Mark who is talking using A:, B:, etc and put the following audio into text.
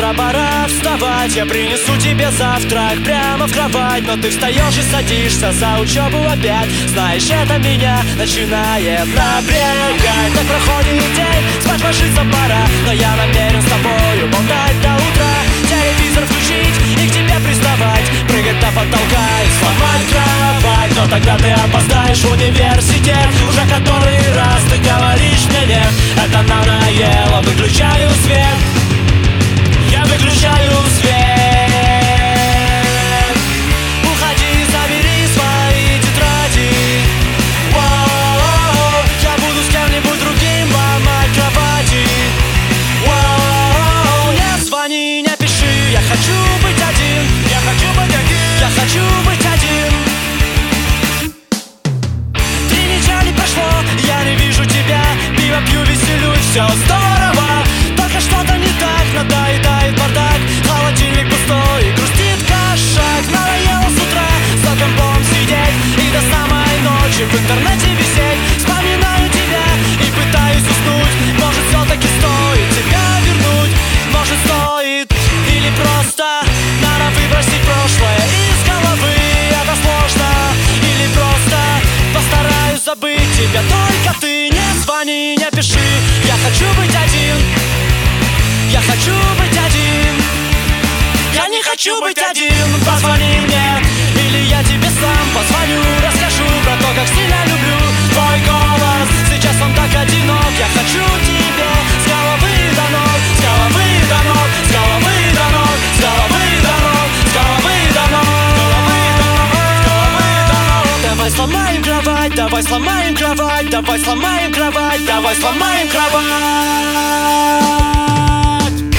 A: Пора, пора вставать, я принесу тебе завтрак прямо в кровать. Но ты встаешь и садишься за учебу опять. Знаешь, это меня начинает напрягать. Так проходит день, спать ложиться пора, но я намерен с тобою болтать до утра. Телевизор включить и к тебе приставать, прыгать до потолка и сломать кровать. Но тогда ты опоздаешь в университет. Уже который раз ты говоришь мне нет. Это надоело, выключаю свет. Я выключаю свет. Уходи, забери свои тетради. Воу, я буду с кем-нибудь другим ломать кровати. Воу, не звони, не пиши. Я хочу быть один. Я хочу быть один. Я хочу быть один. 3 недели прошло, я не вижу тебя. Пиво пью, веселюсь, все здорово. Только что-то не так, надоедает бардак. Холодильник пустой, и грустит кошак. Надоело с утра за компом сидеть и до самой ночи в интернете висеть. Вспоминаю тебя и пытаюсь уснуть. Может, все-таки стоит тебя вернуть. Может, стоит или просто надо выбросить прошлое из головы. Это сложно. Или просто постараюсь забыть тебя. Только ты не звони, не пиши. Я хочу быть один. Я хочу быть один. Я не хочу быть один. Позвони мне, или я тебе сам позвоню. Расскажу про то, как сильно люблю твой голос. Сейчас он так одинок. Я хочу тебе с головы до ног. С головы до ног. С головы до ног. С головы до ног. С головы до ног. С головы до ног. Давай сломаем кровать. Давай сломаем кровать. Давай сломаем кровать. Давай сломаем кровать.